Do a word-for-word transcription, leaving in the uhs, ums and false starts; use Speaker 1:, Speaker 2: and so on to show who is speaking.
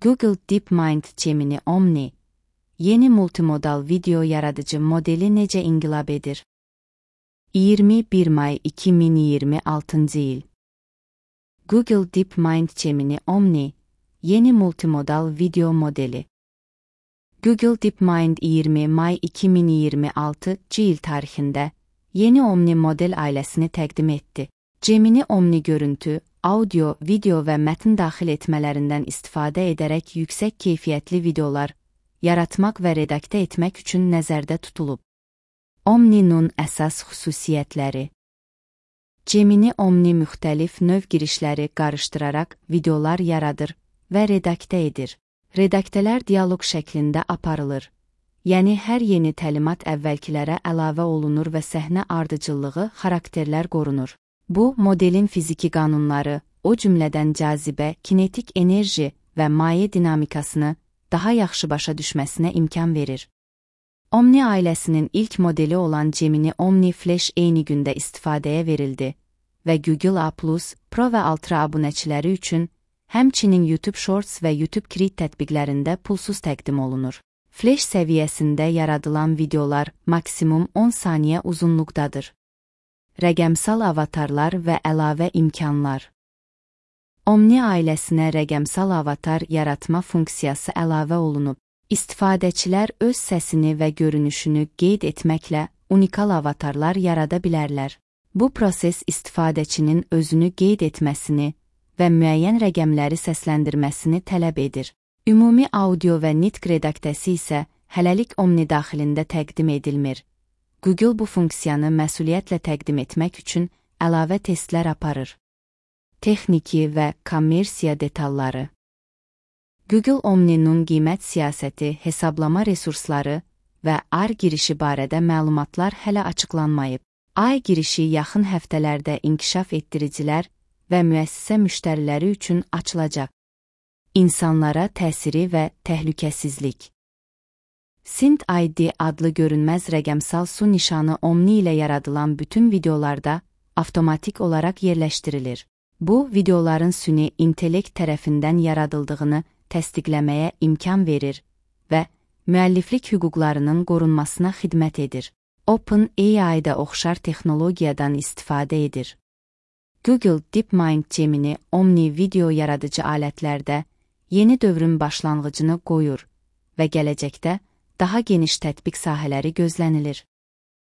Speaker 1: Google DeepMind Gemini Omni, yeni multimodal video yaradıcı modeli necə inqilab edir? iyirmi bir may iki min iyirmi altıncı il. Google DeepMind Gemini Omni, yeni multimodal video modeli. Google DeepMind iyirmi may iki min iyirmi altıncı il tarixində yeni Omni model ailəsini təqdim etdi. Gemini Omni görüntü, audio, video və mətn daxil etmələrindən istifadə edərək yüksək keyfiyyətli videolar yaratmaq və redaktə etmək üçün nəzərdə tutulub. Omni'nun əsas xüsusiyyətləri. Gemini Omni müxtəlif növ girişləri qarışdıraraq videolar yaradır və redaktə edir. Redaktələr dialoq şəklində aparılır. Yəni hər yeni təlimat əvvəlkilərə əlavə olunur və səhnə ardıcıllığı, xarakterlər qorunur. Bu, modelin fiziki qanunları, o cümlədən cazibə, kinetik enerji və maye dinamikasını daha yaxşı başa düşməsinə imkan verir. Omni ailəsinin ilk modeli olan Gemini Omni Flash eyni gündə istifadəyə verildi və Google A plus, Pro və Ultra abunəçiləri üçün həmçinin YouTube Shorts və YouTube Kids tətbiqlərində pulsuz təqdim olunur. Flash səviyyəsində yaradılan videolar maksimum on saniyə uzunluqdadır. Rəqəmsal avatarlar və əlavə imkanlar. Omni ailəsinə rəqəmsal avatar yaratma funksiyası əlavə olunub. İstifadəçilər öz səsini və görünüşünü qeyd etməklə unikal avatarlar yarada bilərlər. Bu proses istifadəçinin özünü qeyd etməsini və müəyyən rəqəmləri səsləndirməsini tələb edir. Ümumi audio və nitq redaktəsi isə hələlik Omni daxilində təqdim edilmir. Google bu funksiyanı məsuliyyətlə təqdim etmək üçün əlavə testlər aparır. Texniki və kommersiya detalları. Google Omni'nun qiymət siyasəti, hesablama resursları və A R girişi barədə məlumatlar hələ açıqlanmayıb. A I girişi yaxın həftələrdə inkişaf etdiricilər və müəssisə müştəriləri üçün açılacaq. İnsanlara təsiri və təhlükəsizlik. Sync I D adlı görünməz rəqəmsal su nişanı Omni ilə yaradılan bütün videolarda avtomatik olaraq yerləşdirilir. Bu, videoların süni intellekt tərəfindən yaradıldığını təsdiqləməyə imkan verir və müəlliflik hüquqlarının qorunmasına xidmət edir. OpenAI-da oxşar texnologiyadan istifadə edir. Google DeepMind Gemini Omni video yaradıcı alətlərdə yeni dövrün başlanğıcını qoyur və gələcəkdə daha geniş tətbiq sahələri gözlənilir.